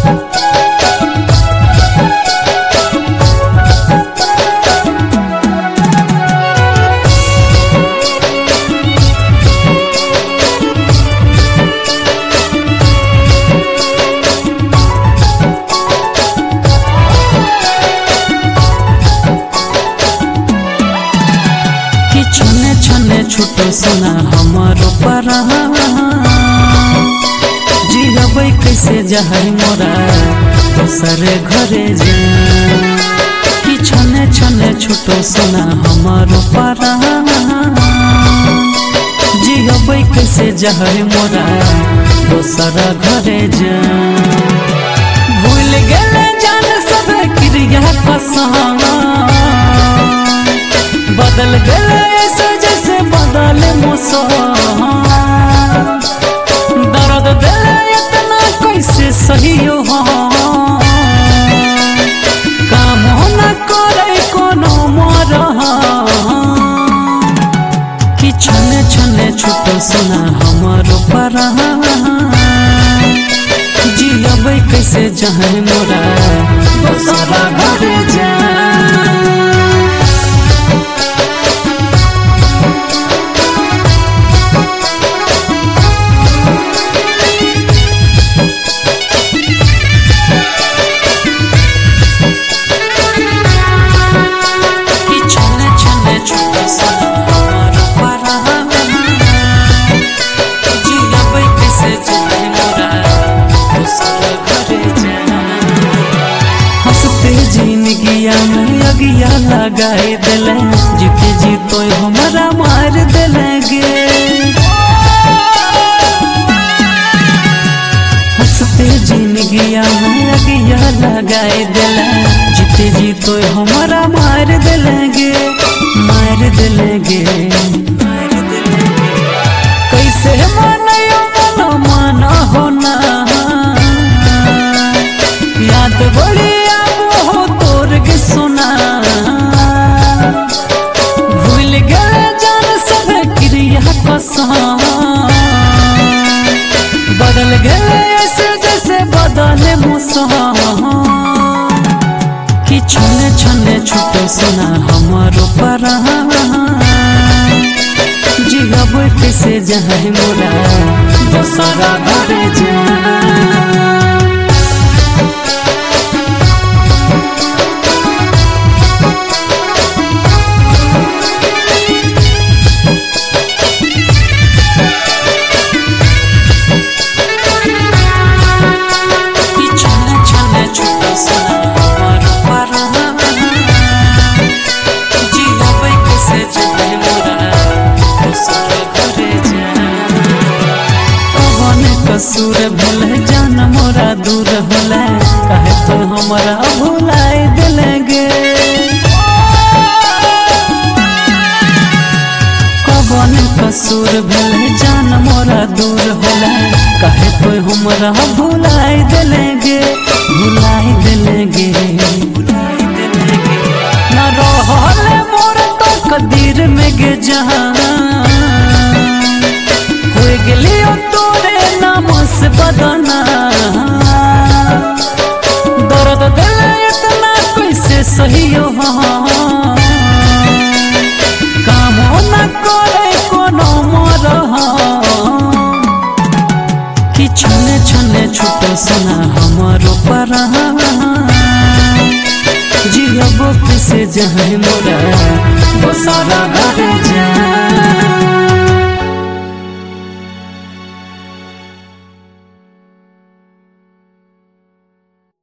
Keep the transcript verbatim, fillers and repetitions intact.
छुटो सुना हमारो परा जिगबै कैसे जहर मोरा दोसरे घरे जा कि छने छने छुटो सुना हमारो परा जिगबै कैसे जहर मोरा दोसरा घरे जा भूल गेले जान सब क्रिया कसम बदल गए ऐसे जैसे बदल मौसम दर्द दिल इतना कैसे सही हो काम न करे कोनो मर कि छने छने छुटो सुना हमारो परा जियबै कैसे जहर मोरा दोसरा घरे जा जिंदगिया में अगिया लगाए दिले जीते जीतो हमारा मार दिले गे हंसते जिंदगिया में अगिया लगाए दिले जीते जीतो हमारा मार दिले गे मार दिले गे कैसे मानो मनो माना होना याद बड़ी सुना भूल गए जान सब क्रिया कसम बदल गए ऐसे जैसे बदले मौसम कि छने छने छुटो सुना हमारो परा जिगबै कैसे जहर मोरा दोसरा घरे जा कसूर भले जान मोरा दूर होले कहे तो हमारा भुलाए दिलगे कौन कसूर भले जान मोरा दूर होले कहे तो हमारा भुलाए दिलगे भुलाए दिलगे न रहले मोर तो कदीर में गे जहां हो गेलियो तोरे नाम से बदना दर्द दिल इतना कैसे सही हो काम न करे कोनो मर कि छने छने छुटो सुना हमारो परा जियबो कैसे जहर मोरा दोसरा